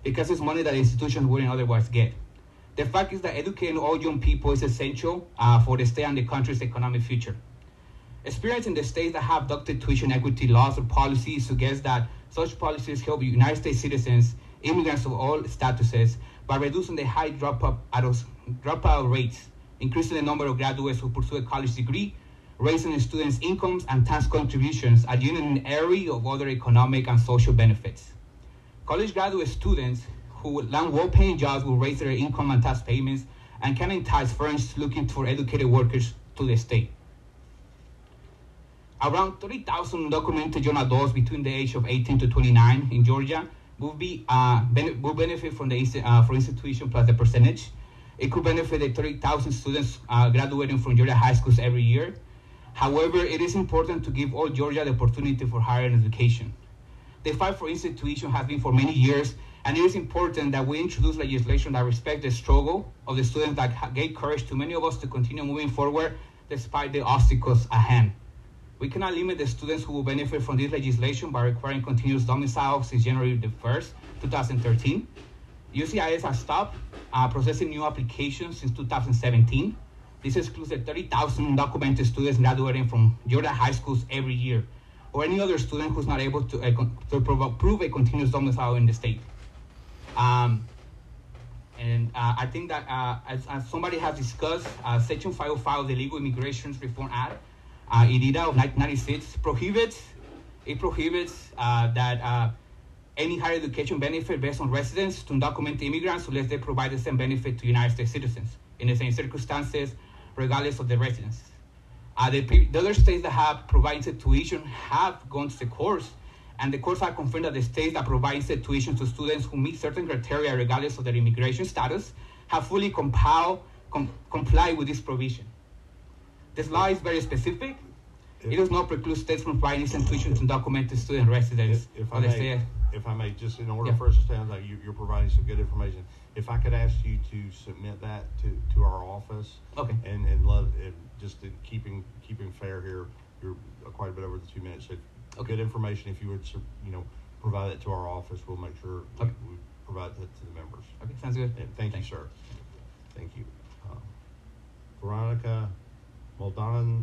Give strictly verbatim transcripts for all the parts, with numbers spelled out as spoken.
because it's money that institutions wouldn't otherwise get. The fact is that educating all young people is essential uh, for the state and the country's economic future. Experience in the states that have adopted tuition equity laws or policies suggests that such policies help United States citizens, immigrants of all statuses, by reducing the high dropout, dropout rates, increasing the number of graduates who pursue a college degree, raising students' incomes and tax contributions, and using an array of other economic and social benefits. College graduate students who land well-paying jobs will raise their income and tax payments and can entice firms looking for educated workers to the state. Around thirty thousand undocumented young adults between the age of eighteen to twenty-nine in Georgia will, be, uh, ben will benefit from the uh, for institution plus the percentage. It could benefit the thirty thousand students uh, graduating from Georgia high schools every year. However, it is important to give all Georgia the opportunity for higher education. The fight for institution has been for many years, and it is important that we introduce legislation that respects the struggle of the students that gave courage to many of us to continue moving forward despite the obstacles at hand. We cannot limit the students who will benefit from this legislation by requiring continuous domicile since January the first, two thousand thirteen. U C I S has stopped uh, processing new applications since two thousand seventeen. This excludes the thirty thousand undocumented students graduating from Georgia high schools every year, or any other student who's not able to, uh, to prove, prove a continuous domicile in the state. Um, and uh, I think that uh, as, as somebody has discussed, uh, Section five oh five of the Illegal Immigration Reform Act, uh, I D A of nineteen ninety-six, prohibits, it prohibits uh, that uh, any higher education benefit based on residence to undocumented immigrants unless they provide the same benefit to United States citizens in the same circumstances, regardless of the residence. Uh, the, the other states that have provided tuition have gone to the courts, and the courts have confirmed that the states that provide tuition to students who meet certain criteria regardless of their immigration status have fully compiled, com complied with this provision. This law is very specific. If, it does not preclude states from providing tuition to undocumented student residents. If, if, I may, if I may, just in order yeah. for us to stand like you, you're providing some good information, if I could ask you to submit that to, to our office, okay, and and let it, just to keeping keeping fair here, you're quite a bit over the two minutes. So okay. Good information. If you would, you know, provide it to our office, we'll make sure okay. we, we provide that to the members. Okay, sounds good. And thank Thanks. you, sir. Thank you, um, Veronica Moldana.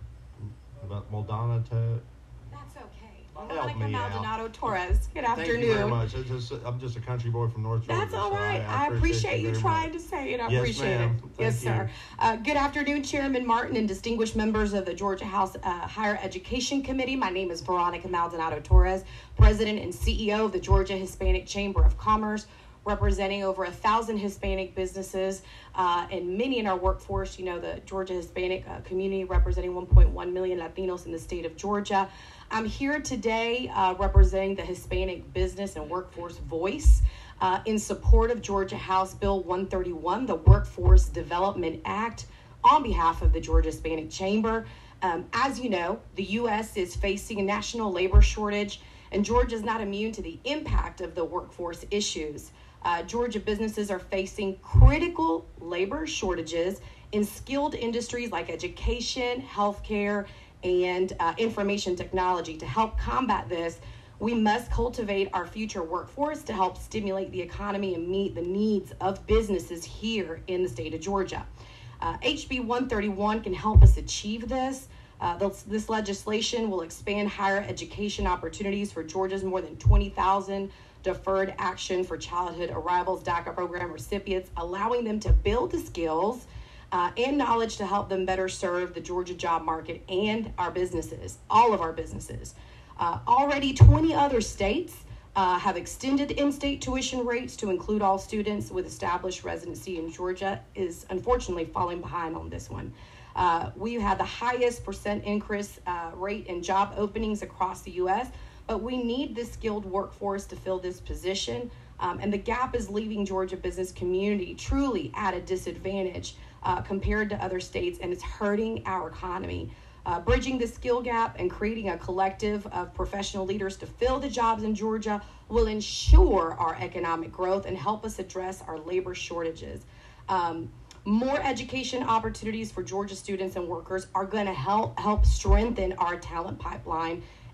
Moldana to. That's okay. Veronica Maldonado Torres. Good afternoon. Thank you very much. Just, I'm just a country boy from North Georgia. That's all right. So I, I, I appreciate, appreciate you, you trying much. to say it. I yes, appreciate it. Thank yes, you. sir. Uh, good afternoon, Chairman Martin and distinguished members of the Georgia House uh, Higher Education Committee. My name is Veronica Maldonado Torres, President and C E O of the Georgia Hispanic Chamber of Commerce, representing over a thousand Hispanic businesses uh, and many in our workforce. You know, the Georgia Hispanic uh, community representing one point one million Latinos in the state of Georgia. I'm here today uh, representing the Hispanic business and workforce voice uh, in support of Georgia House Bill one thirty-one, the Workforce Development Act, on behalf of the Georgia Hispanic Chamber. Um, as you know, the U S is facing a national labor shortage, and Georgia is not immune to the impact of the workforce issues. Uh, Georgia businesses are facing critical labor shortages in skilled industries like education, healthcare, and uh, information technology. To help combat this, we must cultivate our future workforce to help stimulate the economy and meet the needs of businesses here in the state of Georgia. Uh, H B one thirty-one can help us achieve this. Uh, this, this legislation will expand higher education opportunities for Georgia's more than twenty thousand Deferred Action for Childhood Arrivals D A C A program recipients, allowing them to build the skills uh, and knowledge to help them better serve the Georgia job market and our businesses, all of our businesses. Uh, already twenty other states uh, have extended in-state tuition rates to include all students with established residency, in Georgia is unfortunately falling behind on this one. Uh, we've had the highest percent increase uh, rate in job openings across the U S, but we need this skilled workforce to fill this position, um, and the gap is leaving Georgia business community truly at a disadvantage uh, compared to other states, and it's hurting our economy. Uh, bridging the skill gap and creating a collective of professional leaders to fill the jobs in Georgia will ensure our economic growth and help us address our labor shortages. Um, more education opportunities for Georgia students and workers are going to help help strengthen our talent pipeline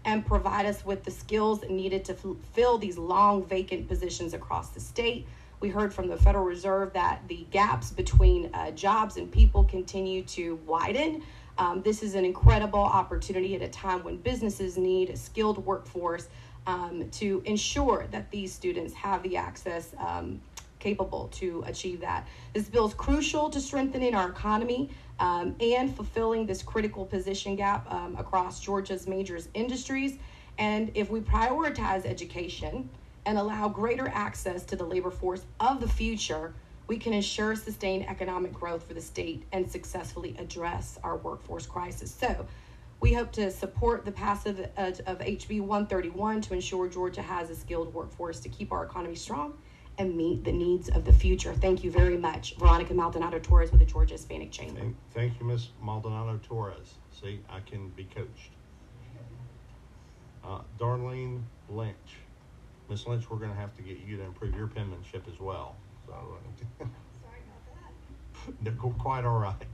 and provide us with the skills needed to f- fill these long vacant positions across the state. We heard from the Federal Reserve that the gaps between uh, jobs and people continue to widen. Um, this is an incredible opportunity at a time when businesses need a skilled workforce um, to ensure that these students have the access um, capable to achieve that. This bill is crucial to strengthening our economy um, and fulfilling this critical position gap um, across Georgia's major industries. And if we prioritize education and allow greater access to the labor force of the future, we can ensure sustained economic growth for the state and successfully address our workforce crisis. So we hope to support the passage of, of H B one thirty-one to ensure Georgia has a skilled workforce to keep our economy strong and meet the needs of the future. Thank you very much. Veronica Maldonado-Torres with the Georgia Hispanic Chamber. Thank, thank you, Miz Maldonado-Torres. See, I can be coached. Uh, Darlene Lynch. Miz Lynch, we're going to have to get you to improve your penmanship as well. So, uh, Sorry about that. they're quite all right.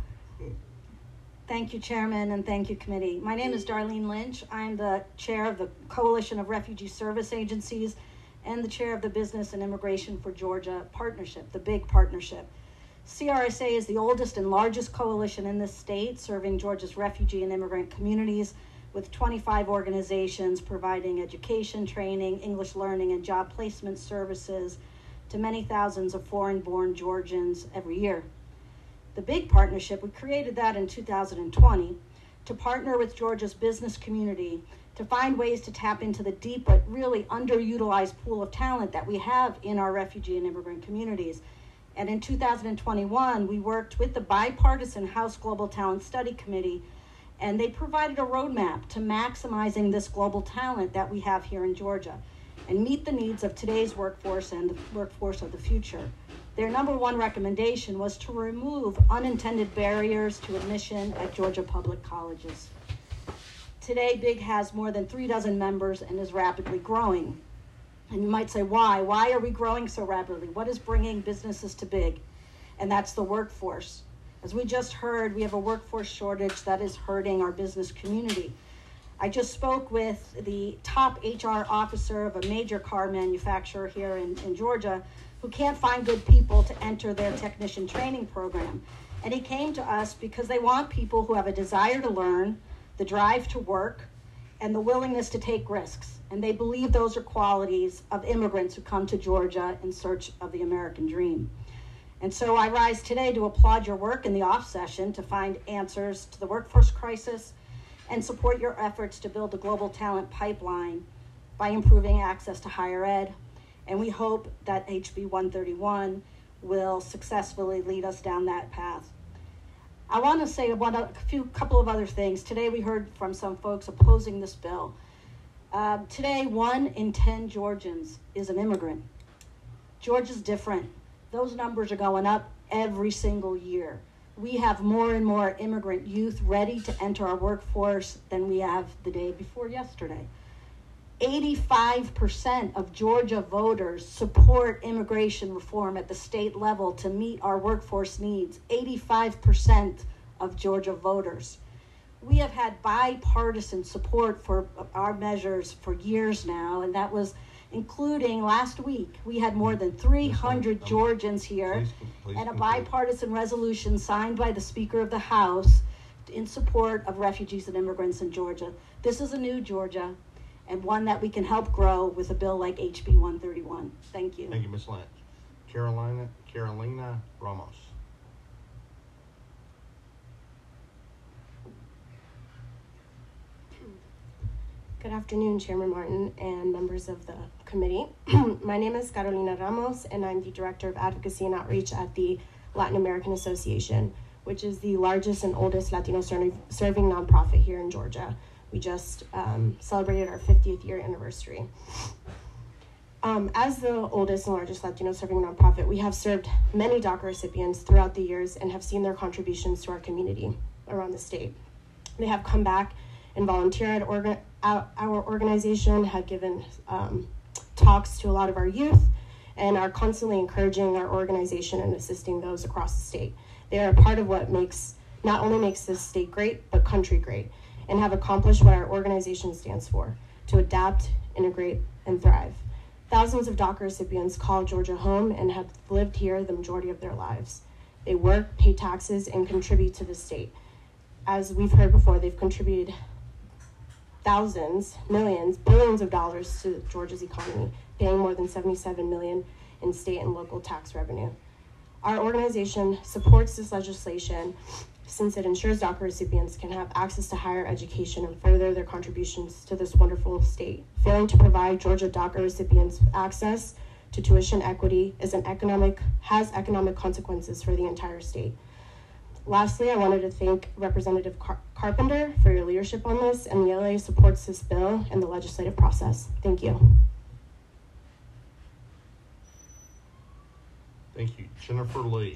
Thank you, Chairman, and thank you, Committee. My name is Darlene Lynch. I'm the Chair of the Coalition of Refugee Service Agencies and the Chair of the Business and Immigration for Georgia Partnership, the BIG Partnership. C R S A is the oldest and largest coalition in this state, serving Georgia's refugee and immigrant communities with twenty-five organizations providing education, training, English learning, and job placement services to many thousands of foreign-born Georgians every year. The BIG Partnership, we created that in two thousand twenty to partner with Georgia's business community to find ways to tap into the deep but really underutilized pool of talent that we have in our refugee and immigrant communities. And in two thousand twenty-one, we worked with the bipartisan House Global Talent Study Committee, and they provided a roadmap to maximizing this global talent that we have here in Georgia and meet the needs of today's workforce and the workforce of the future. Their number one recommendation was to remove unintended barriers to admission at Georgia public colleges. Today, BIG has more than three dozen members and is rapidly growing. And you might say, why? Why are we growing so rapidly? What is bringing businesses to BIG? And that's the workforce. As we just heard, we have a workforce shortage that is hurting our business community. I just spoke with the top H R officer of a major car manufacturer here in, in Georgia who can't find good people to enter their technician training program. And he came to us because they want people who have a desire to learn, the drive to work, and the willingness to take risks. And they believe those are qualities of immigrants who come to Georgia in search of the American dream. And so I rise today to applaud your work in the off session to find answers to the workforce crisis and support your efforts to build a global talent pipeline by improving access to higher ed. And we hope that H B one thirty-one will successfully lead us down that path. I want to say one, a few couple of other things. Today we heard from some folks opposing this bill. Uh, today, one in ten Georgians is an immigrant. Georgia's different. Those numbers are going up every single year. We have more and more immigrant youth ready to enter our workforce than we have the day before yesterday. eighty-five percent of Georgia voters support immigration reform at the state level to meet our workforce needs. eighty-five percent of Georgia voters. We have had bipartisan support for our measures for years now, and that was including last week. We had more than three hundred Georgians here, Please, please and a conclude. bipartisan resolution signed by the Speaker of the House in support of refugees and immigrants in Georgia. This is a new Georgia, and one that we can help grow with a bill like H B one thirty-one. Thank you. Thank you, Miz Lynch. Carolina, Carolina Ramos. Good afternoon, Chairman Martin and members of the committee. My name is Carolina Ramos, and I'm the Director of Advocacy and Outreach at the Latin American Association, which is the largest and oldest Latino ser- serving nonprofit here in Georgia. We just um, celebrated our fiftieth year anniversary. Um, as the oldest and largest Latino serving nonprofit, we have served many DACA recipients throughout the years and have seen their contributions to our community around the state. They have come back and volunteered. Orga- our, our organization had given um, talks to a lot of our youth and are constantly encouraging our organization and assisting those across the state. They are a part of what makes not only makes this state great, but country great. and have accomplished what our organization stands for: to adapt, integrate, and thrive. Thousands of DACA recipients call Georgia home and have lived here the majority of their lives. They work, pay taxes, and contribute to the state. As we've heard before, they've contributed thousands, millions, billions of dollars to Georgia's economy, paying more than seventy-seven million dollars in state and local tax revenue. Our organization supports this legislation since it ensures DACA recipients can have access to higher education and further their contributions to this wonderful state. Failing to provide Georgia DACA recipients access to tuition equity is an economic, has economic consequences for the entire state. Lastly, I wanted to thank Representative Car- Carpenter for your leadership on this, and the L A supports this bill and the legislative process. Thank you. Thank you. Jennifer Lee.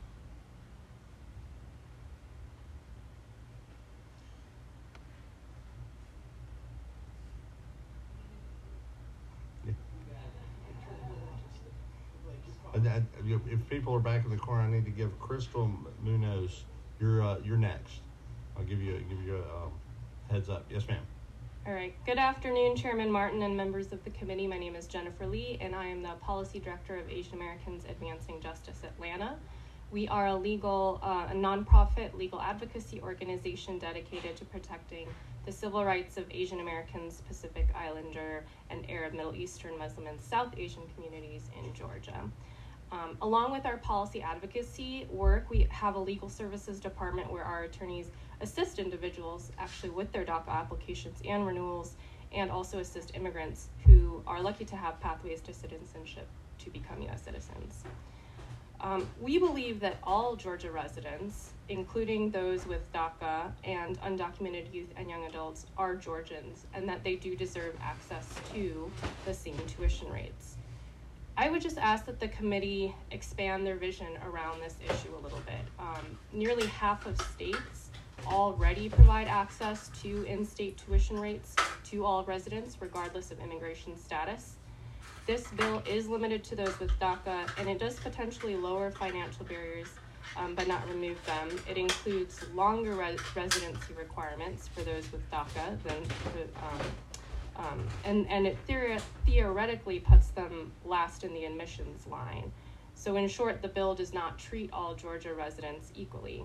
And that, if people are back in the corner, I need to give Crystal Munoz, you're uh, you're next. I'll give you give you a um, heads up. Yes, ma'am. All right. Good afternoon, Chairman Martin and members of the committee. My name is Jennifer Lee, and I am the Policy Director of Asian Americans Advancing Justice Atlanta. We are a legal, uh, a nonprofit legal advocacy organization dedicated to protecting the civil rights of Asian Americans, Pacific Islander, and Arab, Middle Eastern, Muslim, and South Asian communities in Georgia. Um, along with our policy advocacy work, we have a legal services department where our attorneys assist individuals actually with their DACA applications and renewals, and also assist immigrants who are lucky to have pathways to citizenship to become U S citizens. Um, we believe that all Georgia residents, including those with DACA and undocumented youth and young adults, are Georgians, and that they do deserve access to the same tuition rates. I would just ask that the committee expand their vision around this issue a little bit. Um, nearly half of states already provide access to in-state tuition rates to all residents, regardless of immigration status. This bill is limited to those with DACA, and it does potentially lower financial barriers, um, but not remove them. It includes longer res- residency requirements for those with DACA than the, um, Um, and, and it theori- theoretically puts them last in the admissions line. So in short, the bill does not treat all Georgia residents equally.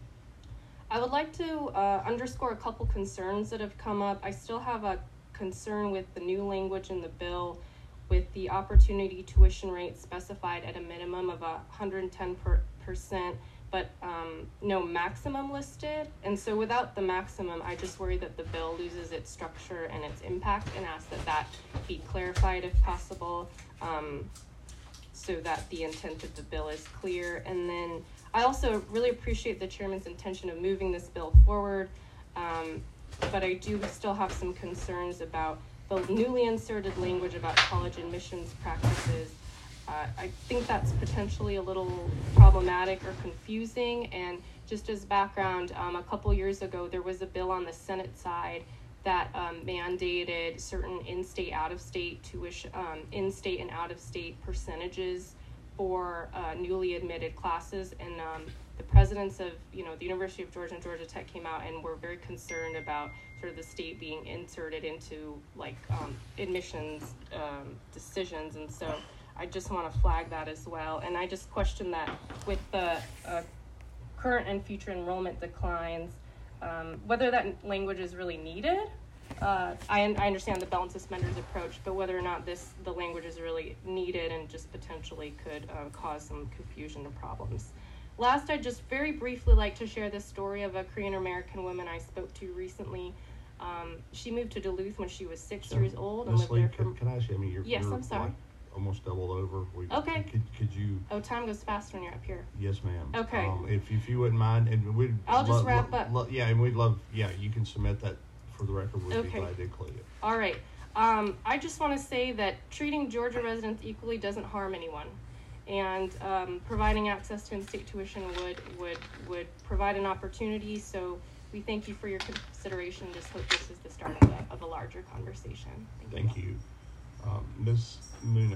I would like to uh, underscore a couple concerns that have come up. I still have a concern with the new language in the bill with the opportunity tuition rate specified at a minimum of one hundred ten percent, but um, no maximum listed. And so without the maximum, I just worry that the bill loses its structure and its impact, and ask that that be clarified if possible, um, so that the intent of the bill is clear. And then I also really appreciate the chairman's intention of moving this bill forward, um, but I do still have some concerns about the newly inserted language about college admissions practices. Uh, I think that's potentially a little problematic or confusing. And just as background, um, a couple years ago, there was a bill on the Senate side that um, mandated certain in-state, out-of-state tuition, um, in-state and out-of-state percentages for uh, newly admitted classes. And um, the presidents of, you know, the University of Georgia and Georgia Tech came out and were very concerned about sort of the state being inserted into like um, admissions um, decisions. And so I just want to flag that as well. And I just question that with the uh, current and future enrollment declines, um, whether that language is really needed. Uh, I, I understand the belt and suspenders approach, but whether or not this the language is really needed and just potentially could uh, cause some confusion and problems. Last, I'd just very briefly like to share this story of a Korean American woman I spoke to recently. Um, she moved to Duluth when she was six So, years old and Miz lived Lee, there can, for... can I ask you, I mean, you're, Yes, you're I'm sorry. like almost doubled over. We, Okay. Could, could you? Oh, time goes fast when you're up here. Yes, ma'am. Okay. Um, if, if you wouldn't mind, and we'd. I'll just lo- wrap lo- up. lo- yeah, and we'd love, yeah, you can submit that for the record. We'd Okay. be glad to include it. All right. Um, I just want to say that treating Georgia residents equally doesn't harm anyone. And um, providing access to in-state tuition would, would, would provide an opportunity. So we thank you for your consideration. Just hope this is the start of a, of a larger conversation. Thank, Thank you. Um, Miz Munoz.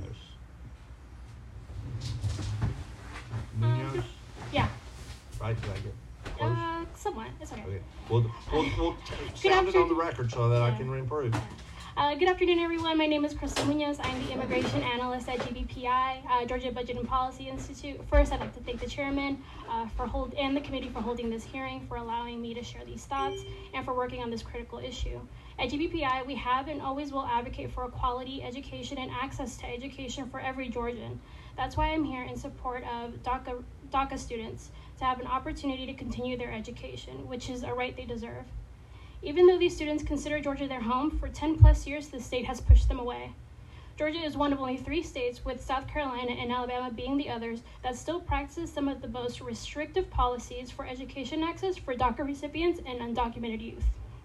Munoz, Yeah. right? Did I get close? Uh, some, want. It's okay. Okay. We'll, we'll, we'll sound it on the record so that I can improve. Uh, good afternoon, everyone. My name is Crystal Munoz. I'm the Immigration Analyst at G B P I, uh, Georgia Budget and Policy Institute. First, I'd like to thank the Chairman uh, for hold and the committee for holding this hearing, for allowing me to share these thoughts, and for working on this critical issue. At G B P I, we have and always will advocate for a quality education and access to education for every Georgian. That's why I'm here in support of DACA, DACA students to have an opportunity to continue their education, which is a right they deserve. Even though these students consider Georgia their home, for ten plus years, the state has pushed them away. Georgia is one of only three states, with South Carolina and Alabama being the others, that still practices some of the most restrictive policies for education access for DACA recipients and undocumented youth.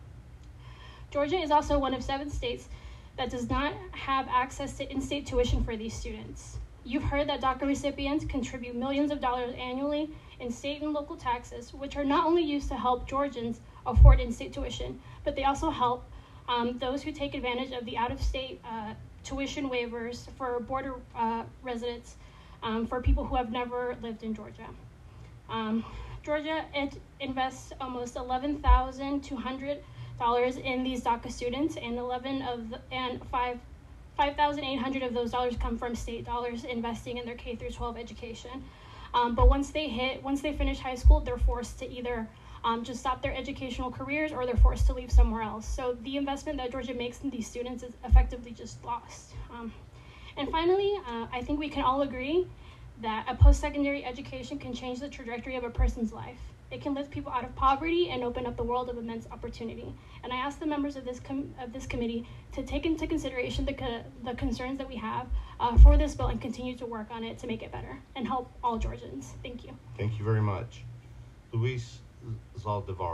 Georgia is also one of seven states that does not have access to in-state tuition for these students. You've heard that DACA recipients contribute millions of dollars annually in state and local taxes, which are not only used to help Georgians afford in-state tuition, but they also help um, those who take advantage of the out-of-state uh, tuition waivers for border uh, residents, um, for people who have never lived in Georgia. Um, Georgia it invests almost eleven thousand two hundred dollars in these DACA students, and eleven of the, and five five thousand eight hundred of those dollars come from state dollars investing in their K through twelve education. Um, but once they hit, once they finish high school, they're forced to either um, just stop their educational careers, or they're forced to leave somewhere else. So the investment that Georgia makes in these students is effectively just lost. Um, and finally, uh, I think we can all agree that a post-secondary education can change the trajectory of a person's life. It can lift people out of poverty and open up the world of immense opportunity. And I ask the members of this com of this committee to take into consideration the, co the concerns that we have uh, for this bill, and continue to work on it to make it better and help all Georgians. Thank you. Thank you very much. Luis Zaldivar.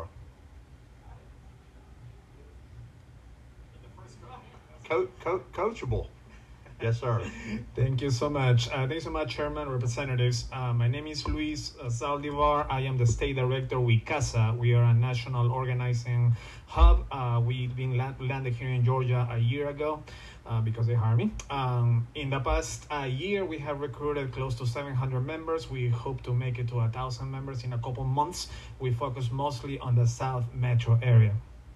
Co co coachable. Yes, sir. Thank you so much. Uh, thanks so much, Chairman, Representatives. Uh, my name is Luis uh, Zaldivar. I am the State Director with CASA. We are a national organizing hub. Uh, we've been land landed here in Georgia a year ago uh, because they hired me. Um, in the past uh, year, we have recruited close to seven hundred members. We hope to make it to one thousand members in a couple months. We focus mostly on the South Metro area.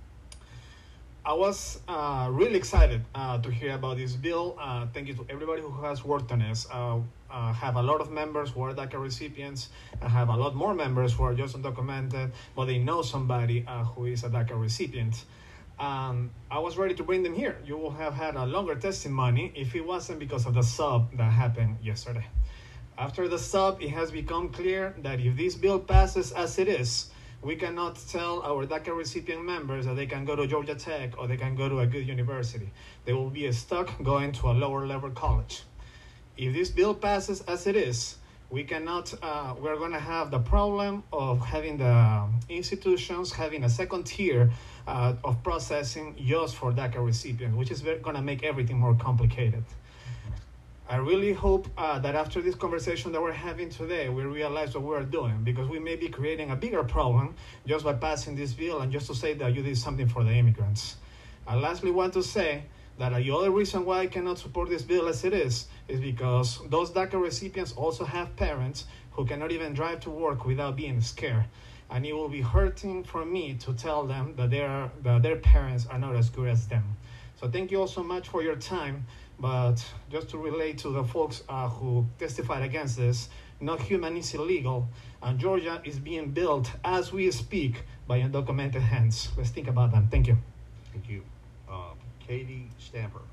I was uh, really excited uh, to hear about this bill. Uh, thank you to everybody who has worked on this. Uh, uh, have a lot of members who are DACA recipients. I have a lot more members who are just undocumented, but they know somebody uh, who is a DACA recipient. Um, I was ready to bring them here. You will have had a longer testimony if it wasn't because of the sub that happened yesterday. After the sub, it has become clear that if this bill passes as it is, we cannot tell our DACA recipient members that they can go to Georgia Tech or they can go to a good university. They will be stuck going to a lower level college. If this bill passes as it is, we cannot, uh, we're gonna have the problem of having the institutions having a second tier uh, of processing just for DACA recipients, which is gonna make everything more complicated. I really hope uh, that after this conversation that we're having today, we realize what we're doing, because we may be creating a bigger problem just by passing this bill and just to say that you did something for the immigrants. I lastly want to say that the other reason why I cannot support this bill as it is, is because those DACA recipients also have parents who cannot even drive to work without being scared. And it will be hurting for me to tell them that, they are, that their parents are not as good as them. So thank you all so much for your time. But just to relate to the folks uh, who testified against this, no human is illegal, and Georgia is being built as we speak by undocumented hands. Let's think about that. Thank you. Thank you. Uh, Katie Stamper.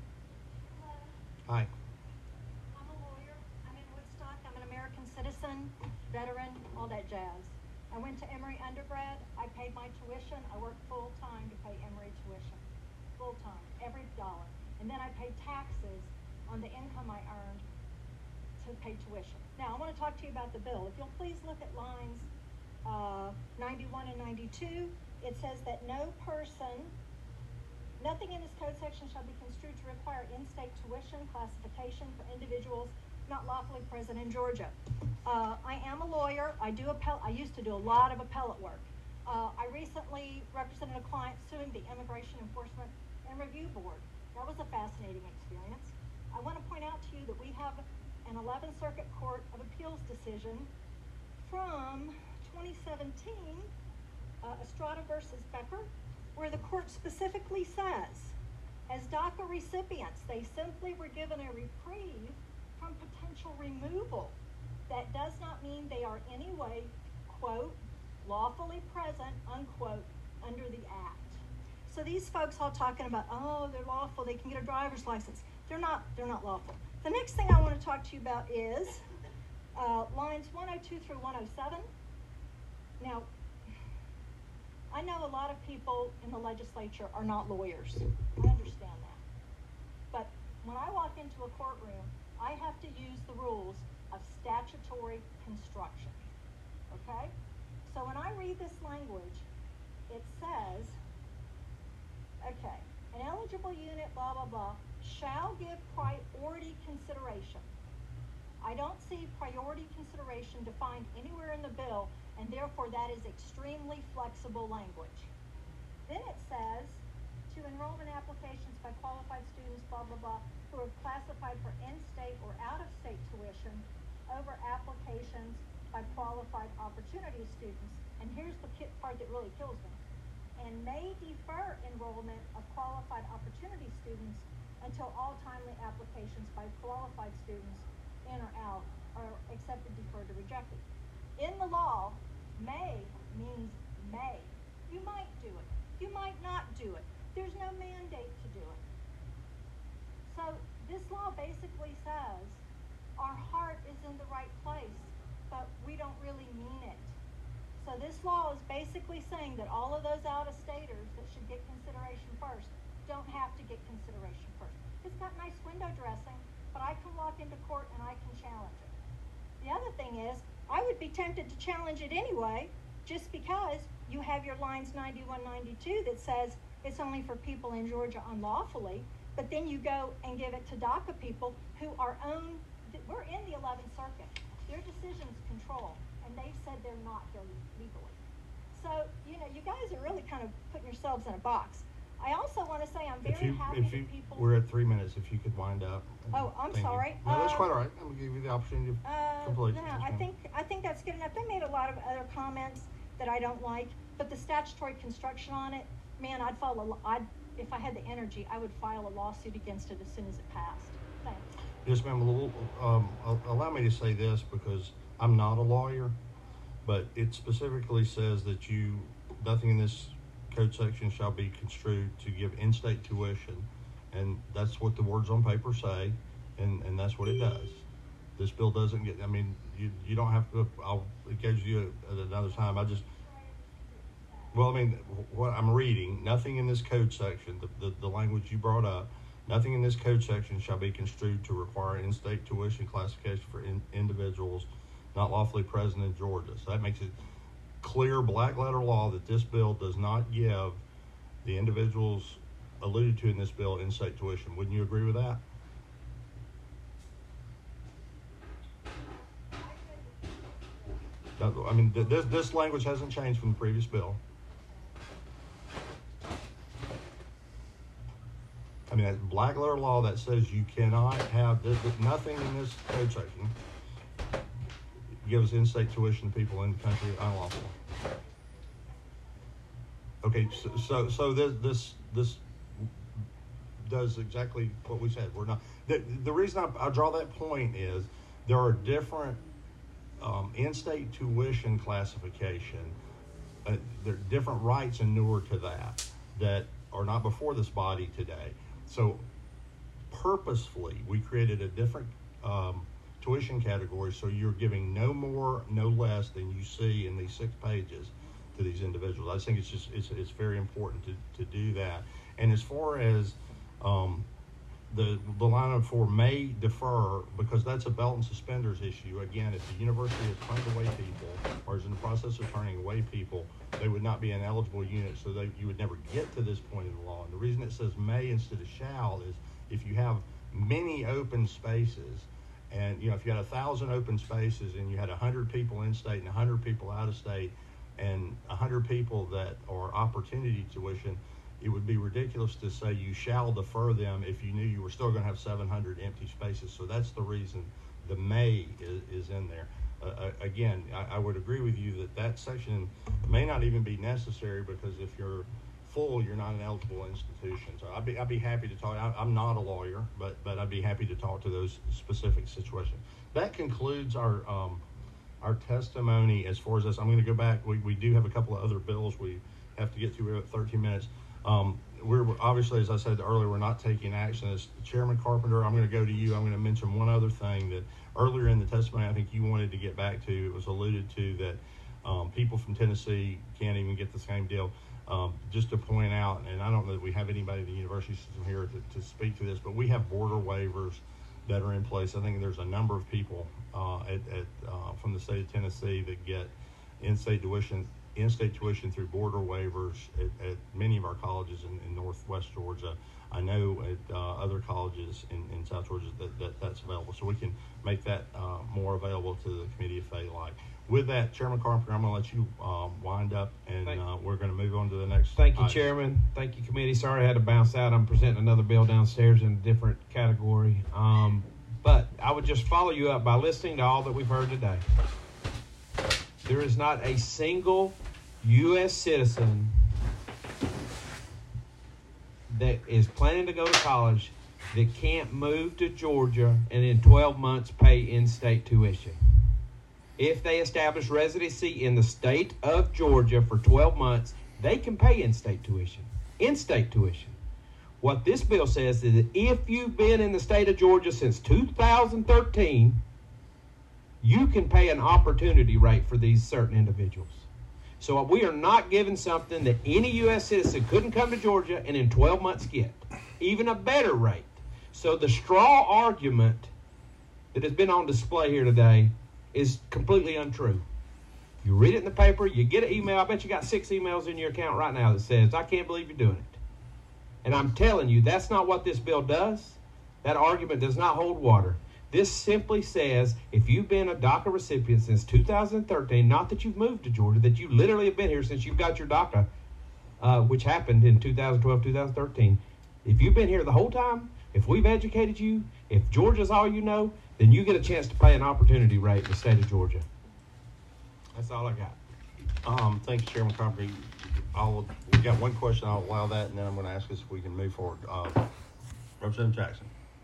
Hi. I'm a lawyer. I'm in Woodstock. I'm an American citizen, veteran, all that jazz. I went to Emory undergrad. I paid my tuition. I worked full time to pay Emory tuition. Full time, every dollar. And then I paid taxes on the income I earned to pay tuition. Now, I want to talk to you about the bill. If you'll please look at lines uh, ninety-one and ninety-two, it says that no person, nothing in this code section shall be construed to require in-state tuition classification for individuals not lawfully present in Georgia. Uh, I am a lawyer. I do appell. I used to do a lot of appellate work. Uh, I recently represented a client suing the Immigration Enforcement and Review Board. That was a fascinating experience. I want to point out to you that we have an eleventh Circuit Court of Appeals decision from twenty seventeen uh, Estrada versus Becker, where the court specifically says, as DACA recipients, they simply were given a reprieve from potential removal. That does not mean they are in any way, quote, lawfully present, unquote, under the act. So these folks all talking about, oh, they're lawful, they can get a driver's license. They're not, they're not lawful. The next thing I want to talk to you about is uh, lines one oh two through one oh seven. Now, I know a lot of people in the legislature are not lawyers. I understand that. But when I walk into a courtroom, I have to use the rules of statutory construction, okay? So when I read this language, it says, okay, an eligible unit, blah, blah, blah, shall give priority consideration. I don't see priority consideration defined anywhere in the bill, and therefore that is extremely flexible language. Then it says, to enrollment applications by qualified students, blah, blah, blah, who are classified for in-state or out-of-state tuition over applications by qualified opportunity students. And here's the part that really kills me. And may defer enrollment of qualified opportunity students until all timely applications by qualified students in or out are accepted, deferred, or rejected. In the law, may means may. You might do it. You might not do it. There's no mandate to do it. So this law basically says our heart is in the right place, but we don't really mean it. So this law is basically saying that all of those out-of-staters that should get consideration first don't have to get consideration first. It's got nice window dressing, but I can walk into court and I can challenge it. The other thing is, I would be tempted to challenge it anyway, just because you have your lines ninety-one, ninety-two that says it's only for people in Georgia unlawfully, but then you go and give it to DACA people who are owned, we're in the eleventh Circuit. Their decisions control, and they've said they're not here legally. So, you know, you guys are really kind of putting yourselves in a box. I also want to say I'm very if you, happy if you, that people... We're at three minutes. If you could wind up. Oh, I'm Thank sorry. You. No, that's Uh, quite all right. I'm going to give you the opportunity to Uh, complete. no, Yes, I ma'am. think I think that's good enough. They made a lot of other comments that I don't like, but the statutory construction on it, man, I'd file a, lo- I'd if I had the energy, I would file a lawsuit against it as soon as it passed. Thanks. Yes, ma'am. A little, um, al- allow me to say this because I'm not a lawyer, but it specifically says that you, nothing in this code section shall be construed to give in-state tuition, and that's what the words on paper say, and, and that's what it does. This bill doesn't get, I mean, you, you don't have to, I'll engage you at another time. I just, well, I mean, what I'm reading, nothing in this code section, the, the, the language you brought up, nothing in this code section shall be construed to require in-state tuition classification for in, individuals not lawfully present in Georgia. So that makes it clear, black letter law, that this bill does not give the individuals alluded to in this bill in-state tuition. Wouldn't you agree with that? I mean, th- this this language hasn't changed from the previous bill. I mean, that's black letter law that says you cannot have this, nothing in this code section gives in-state tuition to people in the country unlawful. Okay, so so, so this this this does exactly what we said. We're not. The, the reason I, I draw that point is there are different um, in-state tuition classification. Uh, there are different rights inured to that that are not before this body today. So purposefully, we created a different um, tuition category, so you're giving no more, no less than you see in these six pages to these individuals. I just think it's just it's it's very important to, to do that. And as far as um, the the line of for may defer, because that's a belt and suspenders issue. Again, if the university has turned away people or is in the process of turning away people, they would not be an eligible unit, so they, you would never get to this point in the law. And the reason it says may instead of shall is if you have many open spaces, and you know if you had a thousand open spaces and you had a hundred people in state and a hundred people out of state and a hundred people that are opportunity tuition, it would be ridiculous to say you shall defer them if you knew you were still going to have seven hundred empty spaces. So that's the reason the may is, is in there. uh, again, I, I would agree with you that that section may not even be necessary, because if you're full, you're not an eligible institution. So I'd be, I'd be happy to talk. I, I'm not a lawyer, but, but I'd be happy to talk to those specific situations. That concludes our, um, our testimony as far as this. I'm going to go back. We, we do have a couple of other bills we have to get to. We're at thirteen minutes. Um, we're obviously, as I said earlier, we're not taking action. As Chairman Carpenter, I'm going to go to you. I'm going to mention one other thing that earlier in the testimony, I think you wanted to get back to. It was alluded to that um, people from Tennessee can't even get the same deal. Um, just to point out, and I don't know that we have anybody in the university system here to, to speak to this, but we have border waivers that are in place. I think there's a number of people uh, at, at, uh, from the state of Tennessee that get in-state tuition, in-state tuition through border waivers at, at many of our colleges in, in Northwest Georgia. I know at uh, other colleges in, in South Georgia that, that that's available, so we can make that uh, more available to the committee if they like. With that, Chairman Carpenter, I'm going to let you um, wind up, and uh, we're going to move on to the next. Thank you, item. Chairman. Thank you, committee. Sorry I had to bounce out. I'm presenting another bill downstairs in a different category. Um, but I would just follow you up by listening to all that we've heard today. There is not a single U S citizen that is planning to go to college that can't move to Georgia and in twelve months pay in-state tuition. If they establish residency in the state of Georgia for twelve months, they can pay in-state tuition. In-state tuition. What this bill says is that if you've been in the state of Georgia since two thousand thirteen, you can pay an opportunity rate for these certain individuals. So we are not giving something that any U S citizen couldn't come to Georgia and in twelve months get, even a better rate. So the straw argument that has been on display here today is completely untrue. You read it in the paper, you get an email. I bet you got six emails in your account right now that says, I can't believe you're doing it. And I'm telling you, that's not what this bill does. That argument does not hold water. This simply says, if you've been a DACA recipient since two thousand thirteen, not that you've moved to Georgia, that you literally have been here since you've got your DACA, uh, which happened in two thousand twelve, two thousand thirteen. If you've been here the whole time, if we've educated you, if Georgia's all you know, then you get a chance to pay an opportunity rate in the state of Georgia. That's all I got. Um, thank you, Chairman Carpenter. I'll, we got one question. I'll allow that, and then I'm going to ask us if we can move forward. Uh, Representative Jackson.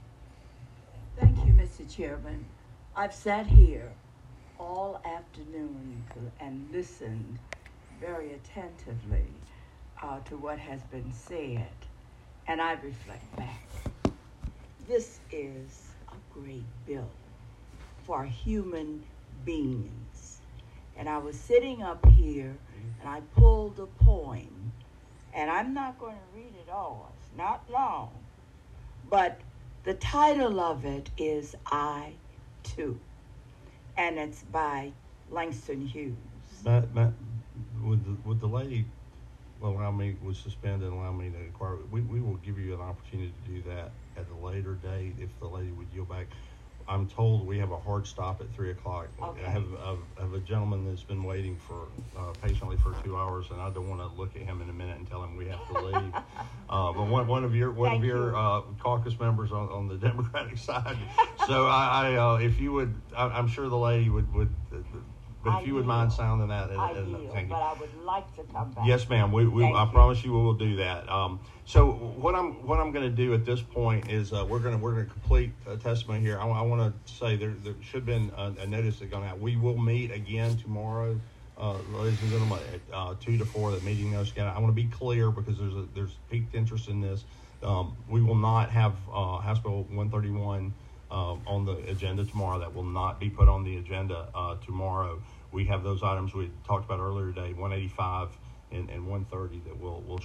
Thank you, Mister Chairman. I've sat here all afternoon and listened very attentively uh, to what has been said, and I reflect back. This is a great bill for human beings. And I was sitting up here, and I pulled a poem, and I'm not going to read it all. It's not long, but the title of it is I Too, and it's by Langston Hughes. Matt, Matt, would the, would the lady allow me, would suspend and allow me to inquire? We, we will give you an opportunity to do that at a later date if the lady would yield back. I'm told we have a hard stop at three o'clock. Okay. I have, I have a gentleman that's been waiting for uh, patiently for two hours, and I don't want to look at him in a minute and tell him we have to leave. uh, but one, one of your one Thank of your you. uh, caucus members on, on the Democratic side. So I, I uh, if you would, I, I'm sure the lady would would. Uh, but I if you would yield. mind sounding that, and, I and, yield, thank you. but I would like to come back. Yes, ma'am. We, we Thank I you. promise you we will do that. Um, so what I'm what I'm going to do at this point is uh, we're going to we're going to complete a testimony here. I, I want to say there there should have been a, a notice that gone out. We will meet again tomorrow, uh, ladies and gentlemen, at uh, two to four. That meeting notice again. I want to be clear because there's a, there's piqued interest in this. Um, we will not have uh, House Bill one thirty-one uh, on the agenda tomorrow. That will not be put on the agenda uh, tomorrow. We have those items we talked about earlier today, one eighty-five and, and one thirty, that we'll we'll